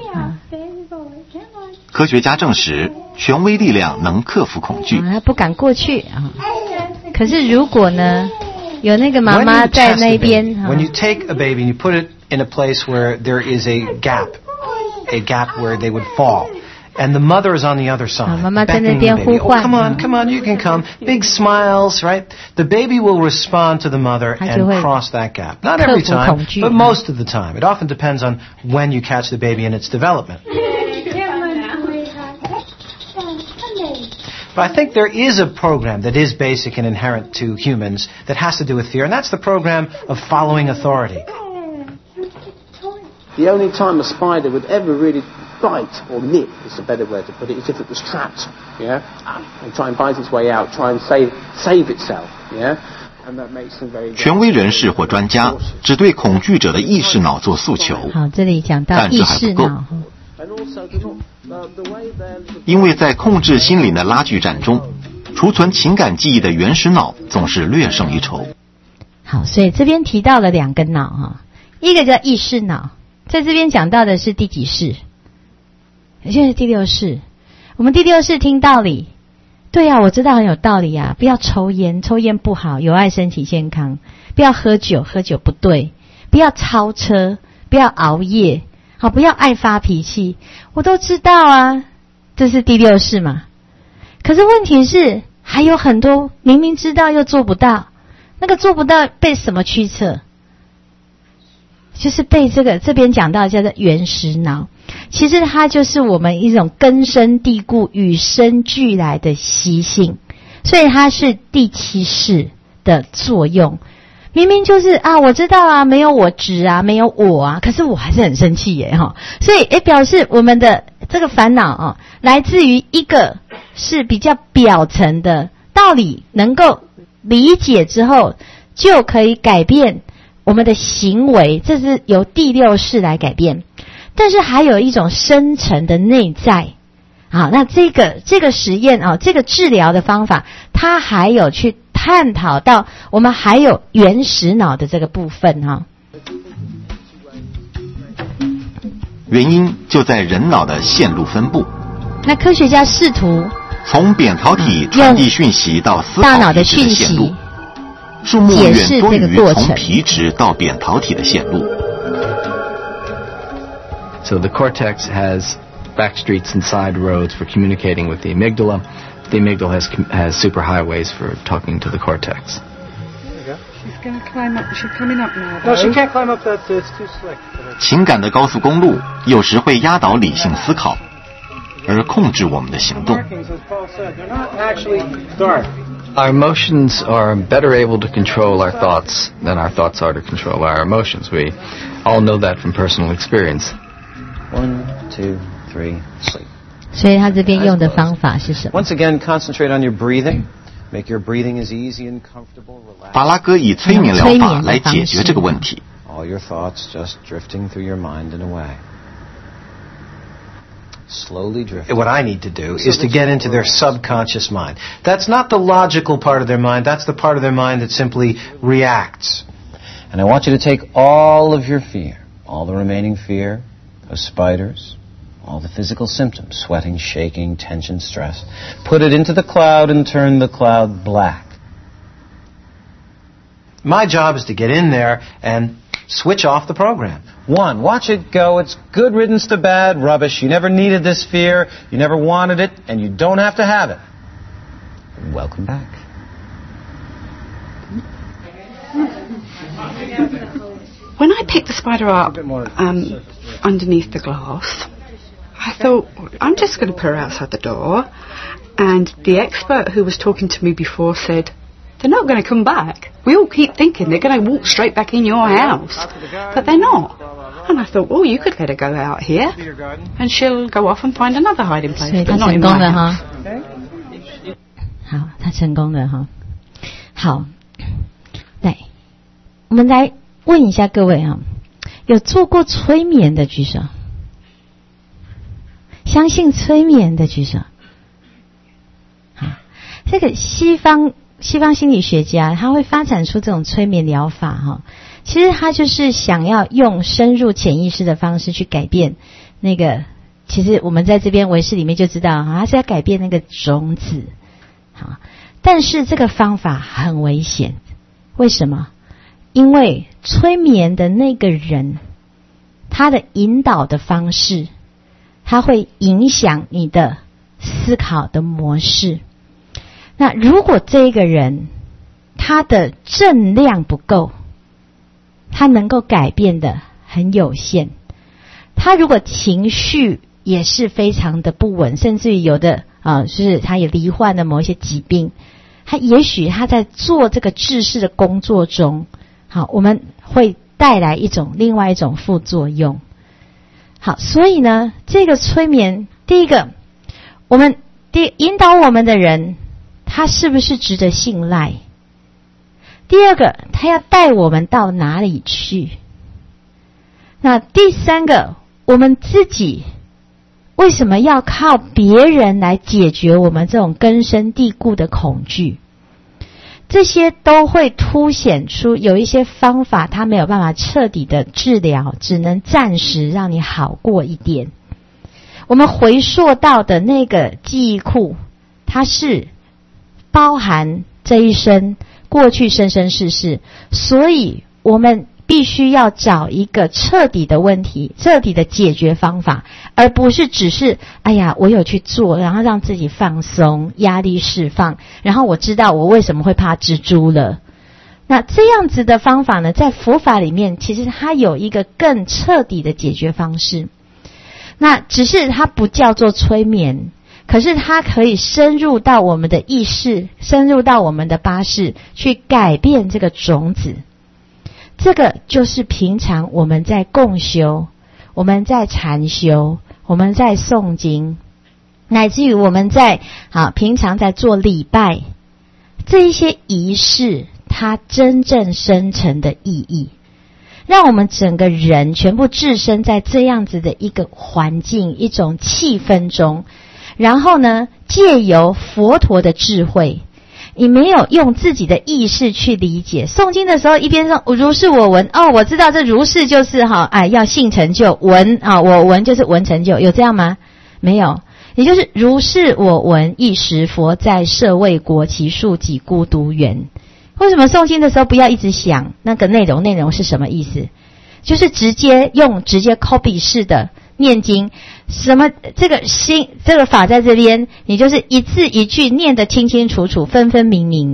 科学家证实，权威力量能克服恐惧。 他不敢过去啊。可是如果呢，有那个妈 When 妈 you 在 test 那 a 边 baby, when you take a baby and you put it in a place where there is a gap where they would fall, and the mother is on the other side, 妈妈在那 beckoning the 边 baby. 呼 Oh, 唤 come on, you can come. Big smiles, right? The baby will respond to the mother 他就会 and cross that gap. Not every 克服 time, 恐惧 but most of the time. It often depends on when you catch the baby in its development. But I think there is a program that is basic and inherent to humans that has to do with fear, and that's the program of following authority. The only time a spider would ever really bite or nip, is a better way to put it, is if it was trapped, yeah, and try and bite its way out, try and save itself, yeah, and that makes them very. 权威人士或专家只对恐惧者的意识脑做诉求， 好，这里讲到但这意还不够识脑。 And also, the way they're. 因为在控制心灵的拉锯战中，储存情感记忆的原始脑总是略胜一筹。 好，所以这边提到了2个脑哈，一个叫意识脑，在这边讲到的是第几世？也就是第6世。我们第6世听道理，对啊，我知道很有道理啊，不要抽烟，抽烟不好，有害身体健康；不要喝酒，喝酒不对；不要超车，不要熬夜，好，不要爱发脾气，我都知道啊，这是第6世嘛。可是问题是，还有很多明明知道又做不到，那个做不到被什么驱策？就是被这边讲到叫做原始脑，其实它就是我们一种根深蒂固、与生俱来的习性，所以它是第7世的作用。明明就是啊，我知道啊，没有我执啊，没有我啊，可是我还是很生气耶哈。所以表示我们的这个烦恼啊，来自于一个是比较表层的道理，能够理解之后就可以改变我们的行为，这是由第6世来改变。但是还有一种深层的内在，好，那这个实验啊，这个治疗的方法，它还有去探讨到我们还有原始脑的这个部分哈。 原因就在人脑的线路分布。 那科学家试图从扁桃体传递讯息到思大脑考皮质的线路，数目解远释这个多于过程。 从皮质到扁桃体的线路。 So the cortex has back streets and side roads for communicating with the amygdala. The amygdala has superhighways for talking to the cortex. She's going to climb up. She's coming up now. No, she can't climb up that. It's too slick. 情感的高速公路有时会压倒理性思考，而控制我们的行动。 Markings, as Paul said, they're not actually dark. Our emotions are better able to control our thoughts than our thoughts are to control our emotions. We all know that from personal experience. 1, 2, 3, sleep. 所以他这边用的方法是什么？ Once again, concentrate on your breathing. Make your breathing as easy and comfortable, relaxed. 巴拉歌以催眠疗法来解决这个问题。 All your thoughts just drifting through your mind and away. Slowly drifting. What I need to do is to get into their subconscious mind. That's not the logical part of their mind. That's the part of their mind that simply reacts. And I want you to take all of your fear, all the remaining fear of spiders, all the physical symptoms, sweating, shaking, tension, stress, put it into the cloud and turn the cloud black. My job is to get in there and switch off the program. 1, watch it go. It's good riddance to bad rubbish. You never needed this fear. You never wanted it, and you don't have to have it. Welcome back. When I picked the spider up underneath the glass, I thought, I'm just going to put her outside the door. And the expert who was talking to me before said, they're not going to come back. We all keep thinking they're going to walk straight back in your house. But they're not. And I thought, well, you could let her go out here. And she'll go off and find another hiding place. 所以他成功了哈。好，他成功了哈。好，来，我们来问一下各位啊，有做过催眠的举手，相信催眠的举手。好，这个西方心理学家他会发展出这种催眠疗法哈，其实他就是想要用深入潜意识的方式去改变那个，其实我们在这边维视里面就知道哈，他是要改变那个种子。好，但是这个方法很危险，为什么？因为催眠的那个人，他的引导的方式，他会影响你的思考的模式。那如果这个人他的正量不够，他能够改变的很有限。他如果情绪也是非常的不稳，甚至于有的就是他也罹患了某一些疾病，他也许他在做这个治世的工作中，好，我们会带来另外一种副作用。好，所以呢，这个催眠，第一个，引导我们的人，他是不是值得信赖？第二个，他要带我们到哪里去？那第三个，我们自己为什么要靠别人来解决我们这种根深蒂固的恐惧？这些都会凸显出有一些方法它没有办法彻底的治疗，只能暂时让你好过一点。我们回溯到的那个记忆库，它是包含这一生过去生生世世，所以我们必须要找一个彻底的问题，彻底的解决方法，而不是只是我有去做，然后让自己放松，压力释放，然后我知道我为什么会怕蜘蛛了。那这样子的方法呢，在佛法里面其实它有一个更彻底的解决方式，那只是它不叫做催眠，可是它可以深入到我们的意识，深入到我们的八识，去改变这个种子。这个就是平常我们在共修，我们在禅修，我们在诵经，乃至于我们在平常在做礼拜，这一些仪式它真正深层的意义，让我们整个人全部置身在这样子的一个环境，一种气氛中，然后呢，借由佛陀的智慧，你没有用自己的意识去理解。诵经的时候一边说如是我闻，我知道这如是就是要信成就，闻我闻就是闻成就，有这样吗？没有，也就是如是我闻，一时佛在舍卫国，其数几孤独园。为什么诵经的时候不要一直想那个内容是什么意思？就是直接 copy 式的念经，什么这个法在这边，你就是一字一句念得清清楚楚，分分明明。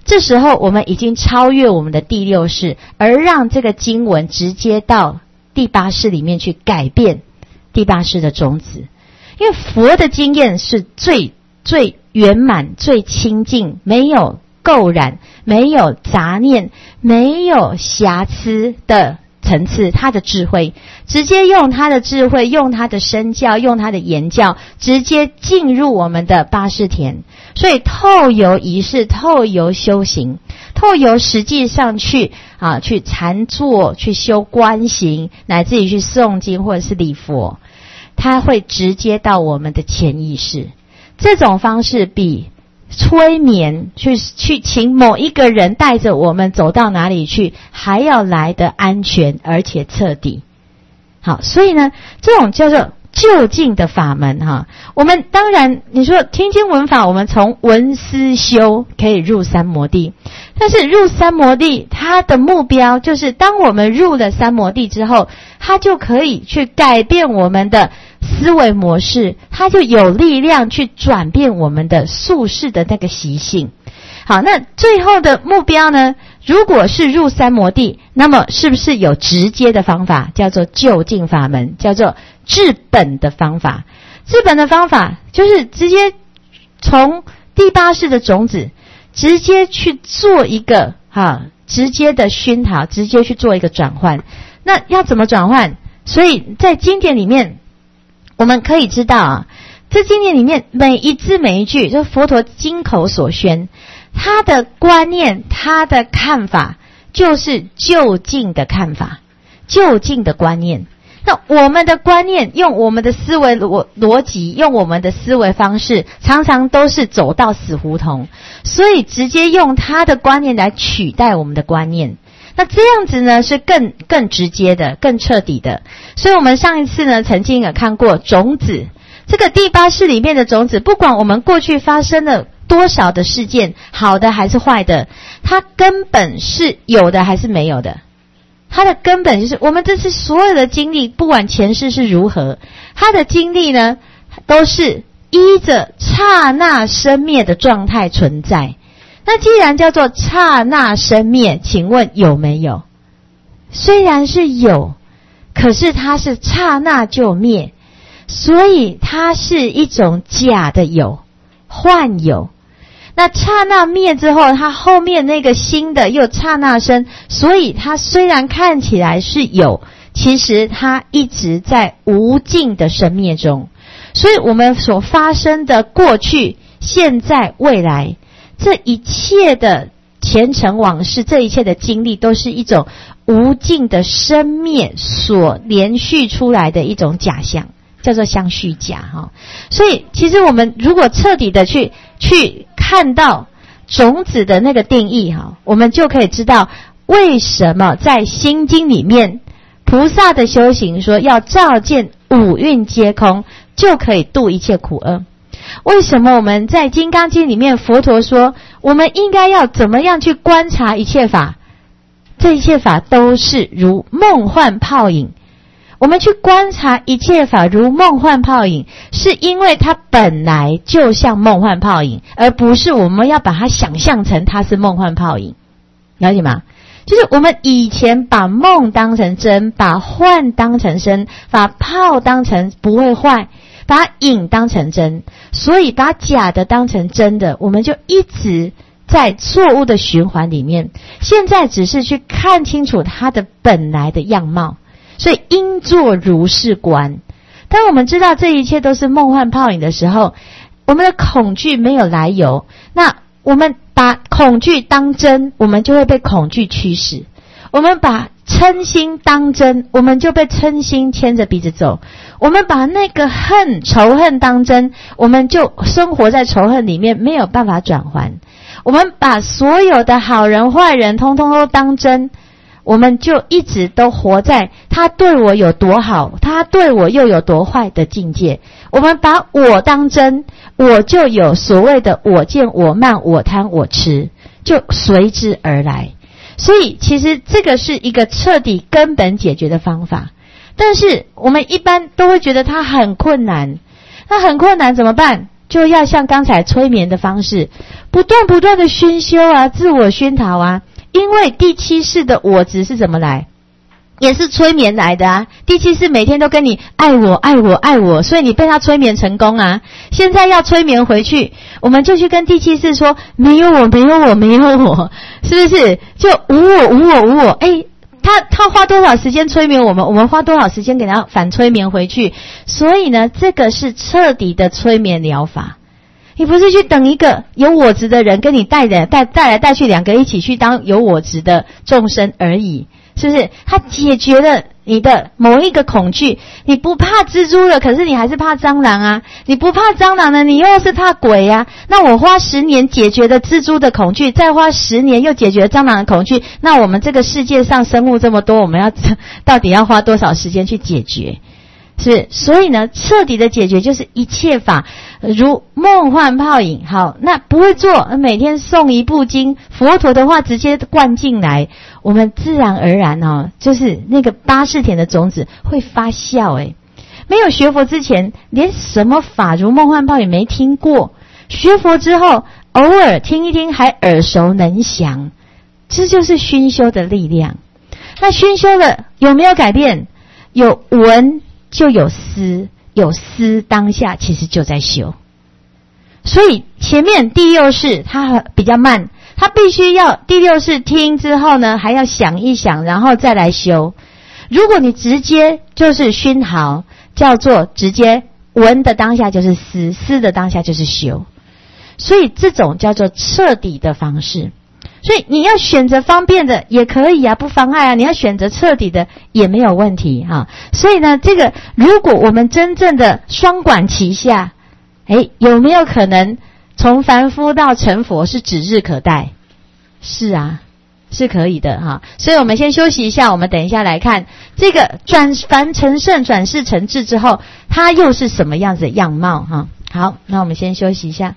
这时候我们已经超越我们的第六识，而让这个经文直接到第八识里面去改变第八识的种子。因为佛的经验是最圆满、最清净，没有垢染，没有杂念，没有瑕疵的层次，他的智慧直接用他的智慧，用他的身教，用他的言教，直接进入我们的八识田。所以透由仪式，透由修行，透由实际上去禅坐，去修观行，乃至于去诵经或者是礼佛，它会直接到我们的潜意识。这种方式比催眠去请某一个人带着我们走到哪里去还要来得安全而且彻底。好，所以呢，这种叫做就近的法门哈。我们当然你说听经闻法，我们从闻思修可以入三摩地，但是入三摩地它的目标就是当我们入了三摩地之后，它就可以去改变我们的思维模式，它就有力量去转变我们的宿世的那个习性。好，那最后的目标呢，如果是入三摩地，那么是不是有直接的方法，叫做就近法门，叫做治本的方法。治本的方法就是直接从第八识的种子直接去做一个直接的熏陶，直接去做一个转换。那要怎么转换？所以在经典里面我们可以知道这经典里面每一字每一句，就是佛陀经口所宣，他的观念，他的看法就是就近的看法，就近的观念。那我们的观念，用我们的思维逻辑，用我们的思维方式，常常都是走到死胡同，所以直接用他的观念来取代我们的观念。那这样子呢是更直接的，更彻底的。所以我们上一次呢曾经有看过种子，这个第八识里面的种子，不管我们过去发生了多少的事件，好的还是坏的，它根本是有的还是没有的。它的根本就是我们这次所有的经历，不管前世是如何，它的经历呢都是依着刹那生灭的状态存在。那既然叫做刹那生灭，请问有没有？虽然是有，可是它是刹那就灭，所以它是一种假的有，幻有。那刹那灭之后，它后面那个新的又刹那生，所以它虽然看起来是有，其实它一直在无尽的生灭中。所以我们所发生的过去、现在、未来，这一切的前尘往事，这一切的经历，都是一种无尽的生灭所连续出来的一种假象，叫做相续假所以其实我们如果彻底的去看到种子的那个定义我们就可以知道为什么在心经里面菩萨的修行说要照见五蕴皆空，就可以度一切苦厄。为什么我们在金刚经里面佛陀说我们应该要怎么样去观察一切法，这一切法都是如梦幻泡影。我们去观察一切法如梦幻泡影，是因为它本来就像梦幻泡影，而不是我们要把它想象成它是梦幻泡影。了解吗？就是我们以前把梦当成真，把幻当成真，把泡当成不会坏，把影当成真，所以把假的当成真的，我们就一直在错误的循环里面。现在只是去看清楚它的本来的样貌，所以应作如是观。当我们知道这一切都是梦幻泡影的时候，我们的恐惧没有来由，那我们把恐惧当真，我们就会被恐惧驱使。我们把嗔心当真，我们就被嗔心牵着鼻子走。我们把那个仇恨当真，我们就生活在仇恨里面，没有办法转换。我们把所有的好人坏人通通都当真，我们就一直都活在他对我有多好，他对我又有多坏的境界。我们把我当真，我就有所谓的我见我慢我贪我痴，就随之而来。所以其实这个是一个彻底根本解决的方法，但是我们一般都会觉得它很困难。那很困难怎么办？ 就要像刚才催眠的方式，不断的熏修啊，自我熏陶啊。因为第七世的我执是怎么来？也是催眠来的啊。第七世每天都跟你爱我爱我爱我，所以你被他催眠成功啊。现在要催眠回去，我们就去跟第七世说没有我没有我没有我，是不是？就无我无我无我。他花多少时间催眠我们，我们花多少时间给他反催眠回去。所以呢，这个是彻底的催眠疗法。你不是去等一个有我执的人跟你带来带去，两个一起去当有我执的众生而已，是不是？他解决了你的某一个恐惧，你不怕蜘蛛了，可是你还是怕蟑螂啊。你不怕蟑螂呢，你又是怕鬼啊。那我花10年解决了蜘蛛的恐惧，再花10年又解决了蟑螂的恐惧，那我们这个世界上生物这么多，我们到底要花多少时间去解决？是，所以呢，彻底的解决就是一切法如梦幻泡影。好，那不会做，每天诵一部经，佛陀的话直接灌进来，我们自然而然就是那个八识田的种子会发酵。没有学佛之前，连什么法如梦幻泡影没听过，学佛之后偶尔听一听还耳熟能详，这就是熏修的力量。那熏修了有没有改变？有闻就有思，有思当下其实就在修。所以前面第六识它比较慢，它必须要第六识听之后呢，还要想一想，然后再来修。如果你直接就是熏陶，叫做直接闻的当下就是思，思的当下就是修。所以这种叫做彻底的方式。所以你要选择方便的也可以啊，不妨碍啊。你要选择彻底的也没有问题啊。所以呢，这个如果我们真正的双管齐下，有没有可能从凡夫到成佛是指日可待？是啊，是可以的哈。所以我们先休息一下，我们等一下来看这个转凡成圣、转世成智之后，它又是什么样子的样貌哈。好，那我们先休息一下。